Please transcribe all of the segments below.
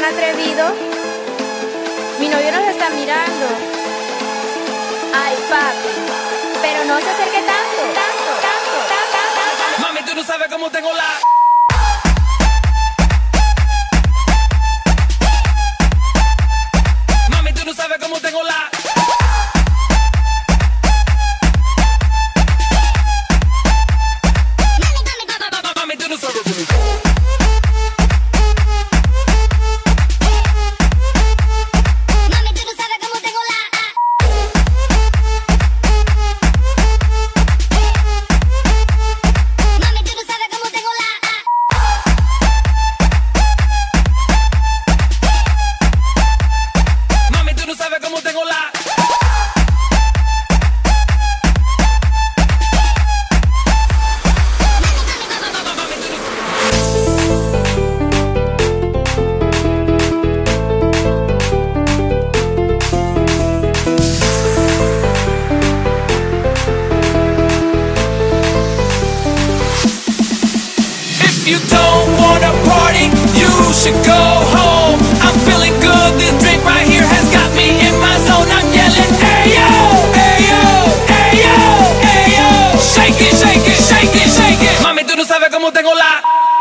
atrevido. Mi novio nos está mirando. Ay, papi, pero no se acerque tanto, tanto, tanto, tanto, tanto. Mami, tú no sabes cómo tengo la... Mami, tú no sabes cómo tengo la... Mami, tú no sabes cómo tengo la... If you don't wanna party, you should go home. I'm feeling good, this drink right here has got me in my zone. I'm yelling, ayo, ayo, ayo, ayo. Shake it, shake it, shake it, shake it. Mami, tú no sabes cómo tengo la...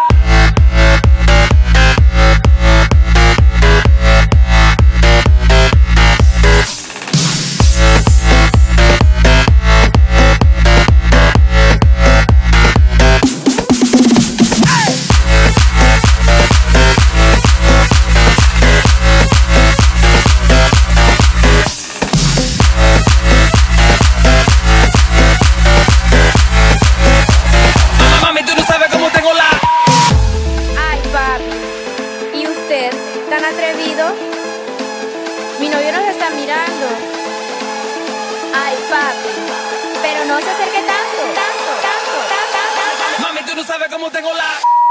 ¿Tan atrevido? Mi novio nos está mirando. Ay, papi, pero no se acerque tanto, tanto, tanto, tanto, tanto. Mami, tú no sabes cómo tengo la...